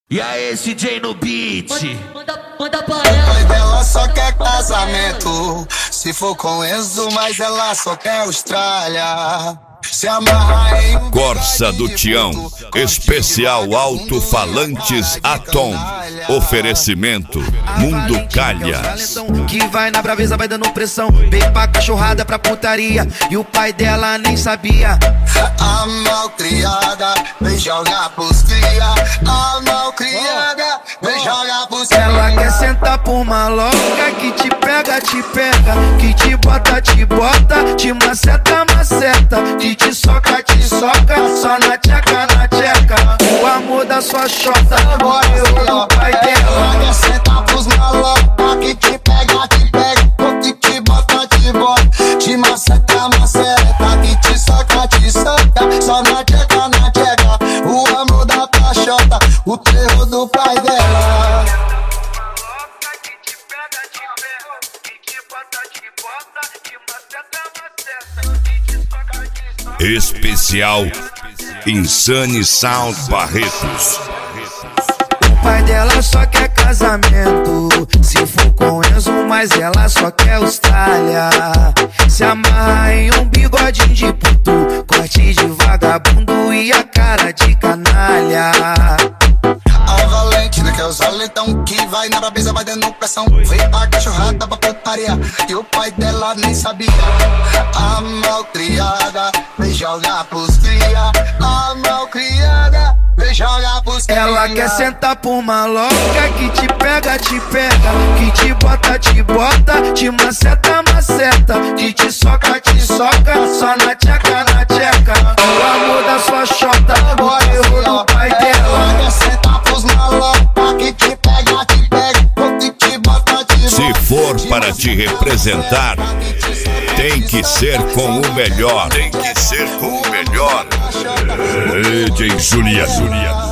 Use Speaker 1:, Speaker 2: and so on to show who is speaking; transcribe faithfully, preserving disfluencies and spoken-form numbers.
Speaker 1: E aí, C J no beat?
Speaker 2: Manda, manda pra ela.
Speaker 3: O pai dela só quer casamento. Se for com Enzo, mas ela só quer Austrália. Se amarra em um
Speaker 4: Corsa do Tião, especial alto-falantes Atom. Oferecimento Mundo Calhas.
Speaker 5: Que vai na braveza, vai dando pressão. Vem pra cachorrada, pra putaria. E o pai dela nem sabia.
Speaker 3: A malcriada vem jogar pros cria. A malcriada vem jogar pros cria.
Speaker 5: Ela quer sentar por maloca. Que te pega, te pega. Que te bota, te bota. Te maceta, maceta. Que te soca, te soca. Só na tcheca, na tcheca. O amor da sua xota morreu no pai dela.
Speaker 3: Ela quer sentar pros maloca. Que te pega, te pega. Que te bota, te bota. Te maceta, maceta. Que te soca, te soca. Só na tcheca, na tcheca. O amor da tua xota. O terror do pai dela.
Speaker 4: Especial Insane Sound Barretos.
Speaker 5: O pai dela só quer casamento. Se for com Enzo, mas ela só quer Austrália. Se amarra em um bigodinho de puto, corte de vagabundo e a cara de canalha.
Speaker 3: A Valentina quer usar leitão. Que vai na brabeza, vai dando pressão. Vem pra cachorrada, pra putaria. E o pai dela nem sabia. A malcriada vem jogar pros cria. A malcriada vem jogar pros cria.
Speaker 5: Ela quer sentar por maloca. Que te pega, te pega. Que te bota, te bota. Te maceta, maceta. Que te soca, te soca. Só na tcheca, na tcheca. O amor da sua xota morreu no pai dela.
Speaker 3: Ela quer sentar pros maloca. Que te pega, te pega. Que te bota, te bota.
Speaker 4: Se for para te representar, tem que ser com o melhor. Tem que ser com o melhor. D J Julia, Julia.